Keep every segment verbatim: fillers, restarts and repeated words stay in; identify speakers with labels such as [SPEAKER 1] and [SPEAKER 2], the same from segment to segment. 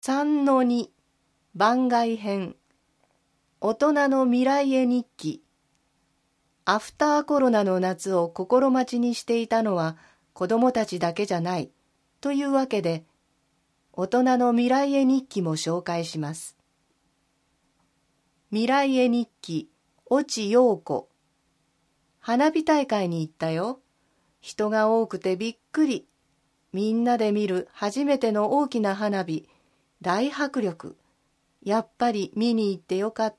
[SPEAKER 1] さんのに 番外編大人の未来へ日記。アフターコロナの夏を心待ちにしていたのは子供たちだけじゃないというわけで、大人の未来へ日記も紹介します。未来へ日記、越智陽子。花火大会に行ったよ。人が多くてびっくり。みんなで見る初めての大きな花火、大迫力。やっぱり見に行ってよかった。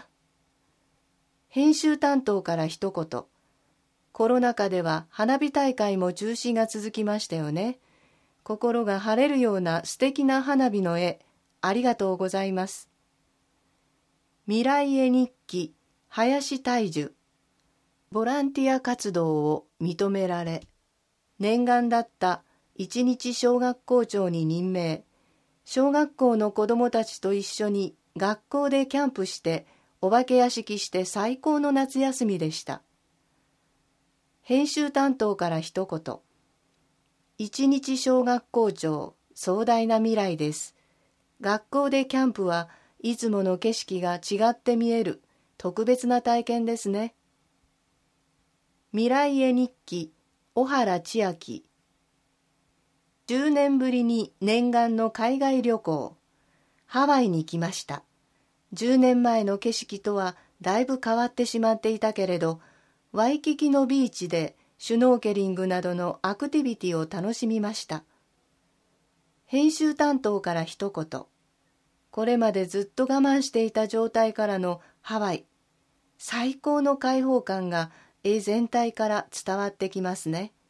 [SPEAKER 1] 編集担当から一言。コロナ禍では花火大会も中止が続きましたよね。心が晴れるような素敵な花火の絵、ありがとうございます。未来へ日記、林大樹。ボランティア活動を認められ、念願だった一日小学校長に任命。小学校の子どもたちと一緒に学校でキャンプしてお化け屋敷して最高の夏休みでした。編集担当から一言。一日小学校長、壮大な未来です。学校でキャンプはいつもの景色が違って見える特別な体験ですね。未来へ日記、小原千秋。じゅうねんぶりに念願の海外旅行、ハワイに来ました。じゅうねんまえの景色とはだいぶ変わってしまっていたけれど、ワイキキのビーチでシュノーケリングなどのアクティビティを楽しみました。編集担当から一言。これまでずっと我慢していた状態からのハワイ、最高の開放感が絵全体から伝わってきますね。